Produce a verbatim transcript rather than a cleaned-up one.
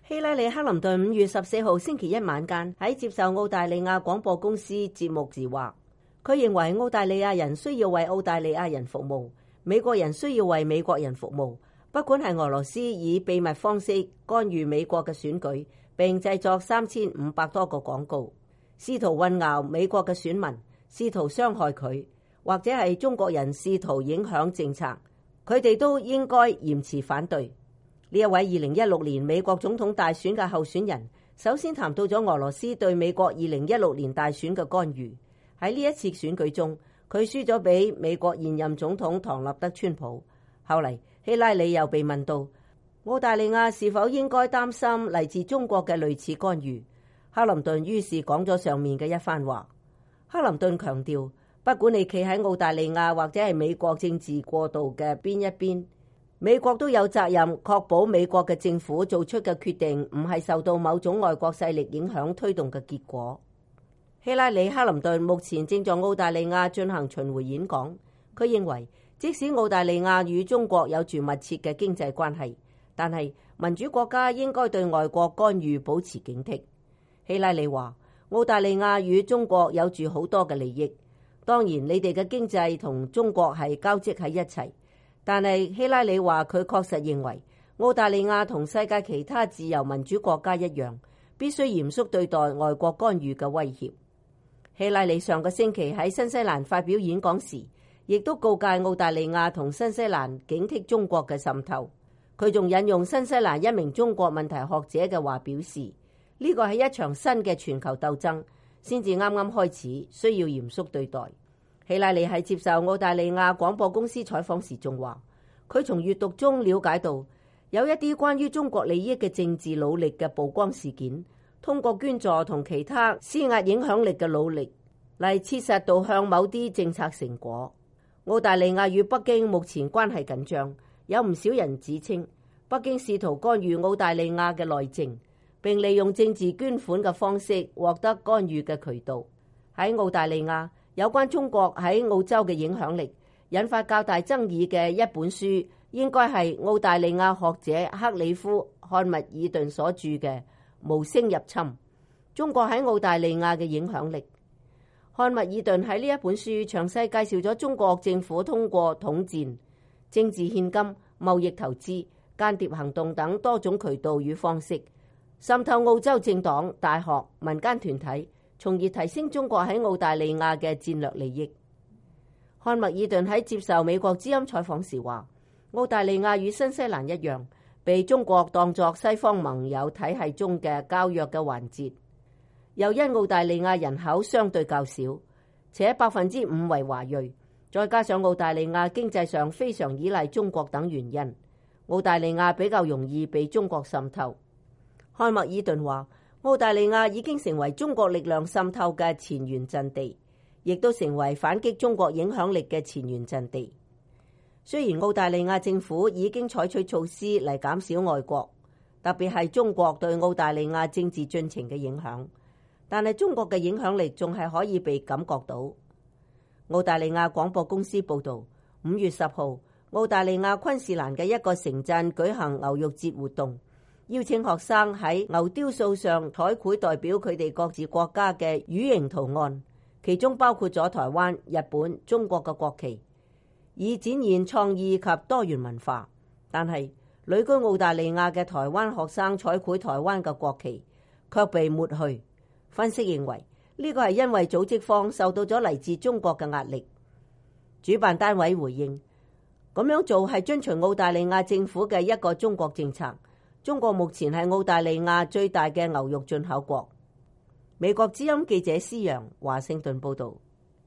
希拉里·克林頓五月十四號星期一晚間喺接受澳大利亞廣播公司節目時話，佢認為澳大利亞人需要為澳大利亞人服務，美國人需要為美國人服務。不管係俄羅斯以秘密方式干預美國嘅選舉，並製作三千五百多個廣告，試圖混淆美國嘅選民，試圖傷害佢，或者係中國人試圖影響政策，佢哋都應該嚴詞反對。呢一位二零一六年美國總統大選嘅候選人，首先談到咗俄羅斯對美國二零一六年大選嘅干預。喺呢一次選舉中，佢輸咗俾美國現任總統唐納德川普。後嚟希拉里又被問到澳大利亞是否應該擔心嚟自中國嘅類似干預，克林頓於是講咗上面嘅一番話。克林頓強調，不管你企喺澳大利亞或者係美國政治過渡嘅邊一邊，美國都有責任確保美國嘅政府做出嘅決定唔係受到某種外國勢力影響推動嘅結果。希拉里·克林頓目前正在澳大利亞進行巡迴演講，佢認為即使澳大利亞與中國有住密切嘅經濟關係，但係民主國家應該對外國干預保持警惕。希拉里話，澳大利亞與中國有住好多嘅利益，當然你哋嘅經濟同中國係交織喺一齊。但係希拉里話，佢確實認為澳大利亞同世界其他自由民主國家一樣，必須嚴肅對待外國干預嘅威脅。希拉里上個星期喺新西蘭發表演講時，亦都告誡澳大利亞同新西蘭警惕中國嘅滲透。佢仲引用新西蘭一名中國問題學者嘅話表示，呢個係一場新嘅全球鬥爭，先至啱啱開始，需要嚴肅對待。希拉里喺接受澳大利亞廣播公司採訪時仲話，佢從閱讀中了解到有一啲關於中國利益嘅政治努力嘅曝光事件，通過捐助同其他施壓影響力嘅努力嚟切實導向某啲政策成果。澳大利亞與北京目前關係緊張，有唔少人指稱北京試圖干預澳大利亞嘅內政，並利用政治捐款嘅方式獲得干預嘅渠道。喺澳大利亞，有關中國喺澳洲嘅影響力引發較大爭議嘅一本書，應該係澳大利亞學者克里夫·漢密爾頓所著嘅《無聲入侵：中國喺澳大利亞嘅影響力》。漢密爾頓喺呢一本書詳細介紹咗中國政府通過統戰、政治獻金、貿易投資、間諜行動等多種渠道與方式，滲透澳洲政黨、大學、民間團體，從而提升中國喺澳大利亞嘅戰略利益。漢密爾頓喺接受美國之音採訪時話，澳大利亞與新西蘭一樣，被中國當作西方盟友體系中嘅較弱嘅環節，又因澳大利亞人口相對較少，且百分之五為華裔，再加上澳大利亞經濟上非常依賴中國等原因，澳大利亞比較容易被中國滲透。漢密爾頓話，澳大利亞已經成為中國力量滲透嘅前沿陣地，亦都成為反擊中國影響力嘅前沿陣地。雖然澳大利亞政府已經採取措施嚟減少外國，特別係中國對澳大利亞政治進程嘅影響，但係中國嘅影響力仲係可以被感覺到。澳大利亞廣播公司報導，五月十號，澳大利亞昆士蘭嘅一個城鎮舉行牛肉節活動，邀請學生喺牛雕塑上彩繪代表佢哋各自國家嘅魚形圖案，其中包括咗台灣、日本、中國嘅國旗，以展現創意及多元文化。但係旅居澳大利亞嘅台灣學生彩繪台灣嘅國旗卻被抹去。分析認為，呢個係因為組織方受到咗嚟自中國嘅壓力。主辦單位回應，咁樣做係遵循澳大利亞政府嘅一個中國政策。中國目前係澳大利亞最大嘅牛肉進口國。美國之音記者施揚華盛頓報導。